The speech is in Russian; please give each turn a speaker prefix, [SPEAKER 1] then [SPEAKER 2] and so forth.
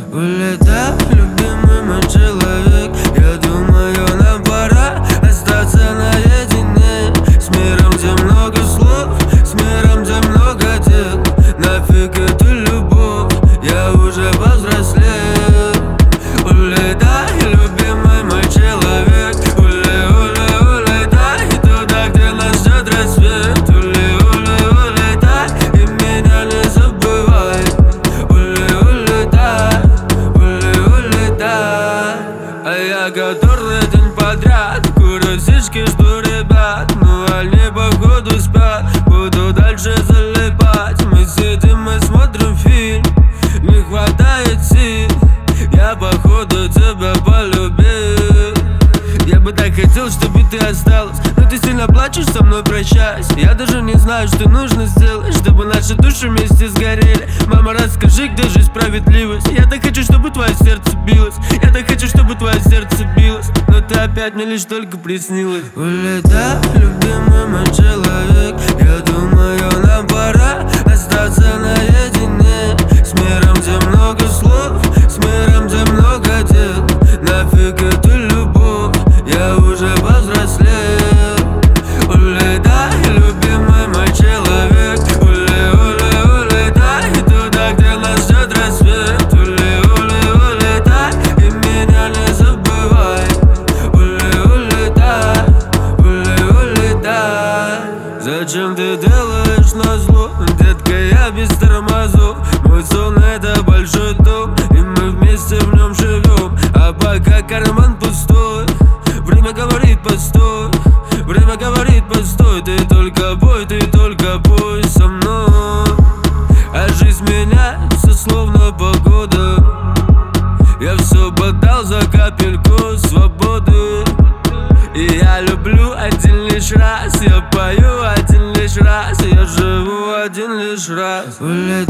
[SPEAKER 1] Улетай, любимый мой человек. Я думаю, нам пора остаться наедине. С миром, где много слов, с миром, где много дел. Нафиг эту любовь, я уже повзрослел. Улетай, любимый мой человек. Улетай туда, где нас ждет рассвет. Улетай и меня не забывай. Улетай. А я который день подряд курю сишки, жду ребят. Ну они походу спят, буду дальше залипать. Мы сидим и смотрим фильм, не хватает сил. Я походу тебя полюбил. Я бы так хотел, чтобы ты осталась, но ты сильно плачешь, со мной прощаясь. Я даже не знаю, что нужно сделать, чтобы наши души вместе сгорели. Мама, расскажи, где же справедливость? Я так хочу, чтобы твое сердце билось. Я так хочу, чтобы твое сердце билось. Но ты опять мне лишь только приснилась. Улетай, любимый мой человек. Я думаю, нам пора остаться наедине. С миром, где много слов, с миром, где много дел. Нафиг эту любовь, я уже повзрослел. Улетай, любимый мой человек. Улетай туда, где нас ждет рассвет. Улетай и меня не забывай. Улетай. Зачем ты делаешь назло, детка, я без тормозов. Мой сон это большой дом, и мы вместе в нем живем. А пока карман пустой, время говорит постой. Время говорит постой, ты только пой со мной. А жизнь меняется словно погода. Я все подал за капельку свободы. И я люблю один лишь раз, я пою один лишь раз, я живу один лишь раз. Улетай.